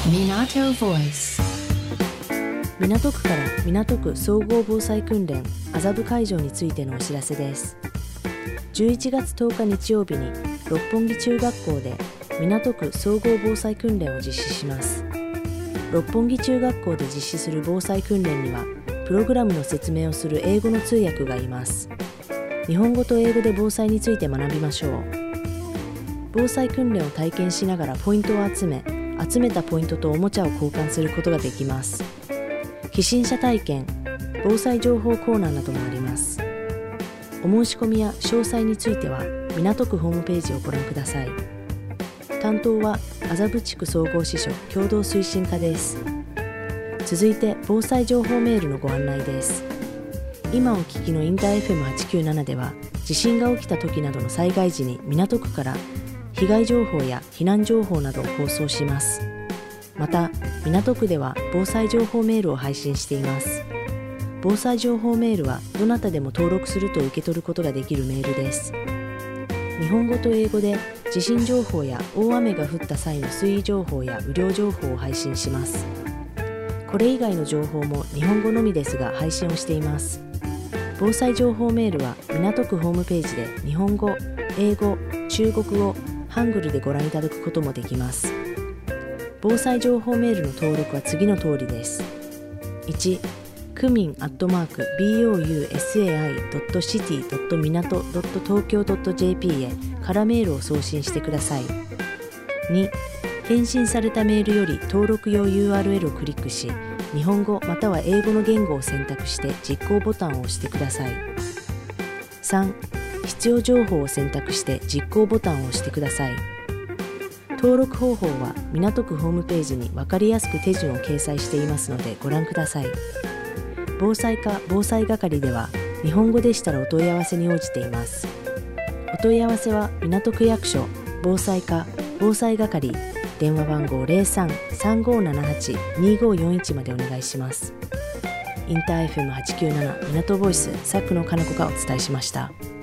Minato Voice。 港区から港区総合防災訓練麻布会場についてのお知らせです。11月10日日曜日に六本木中学校で港区総合防災訓練を実施します。六本木中学校で実施する防災訓練にはプログラムの説明をする英語の通訳がいます。日本語と英語で防災について学びましょう。防災訓練を体験しながらポイントを集めたポイントとおもちゃを交換することができます。起震者体験、防災情報コーナーなどもあります。お申し込みや詳細については港区ホームページをご覧ください。担当は麻布地区総合支所共同推進課です。続いて防災情報メールのご案内です。今お聞きのインター FM897 では地震が起きた時などの災害時に港区から被害情報や避難情報などを放送します。また港区では防災情報メールを配信しています。防災情報メールはどなたでも登録すると受け取ることができるメールです。日本語と英語で地震情報や大雨が降った際の水位情報や雨量情報を配信します。これ以外の情報も日本語のみですが配信をしています。防災情報メールは港区ホームページで日本語、英語、中国語、ハングルでご覧いただくこともできます。防災情報メールの登録は次の通りです。1、区民@bousai.city.minato.tokyo.jp へからメールを送信してください。2、返信されたメールより登録用 URL をクリックし、日本語または英語の言語を選択して実行ボタンを押してください。3、必要情報を選択して実行ボタンを押してください。登録方法は港区ホームページに分かりやすく手順を掲載していますのでご覧ください。防災課防災係では日本語でしたらお問い合わせに応じています。お問い合わせは港区役所防災課防災係電話番号 03-3578-2541 までお願いします。インター FM897 港ボイス佐久野かな子がお伝えしました。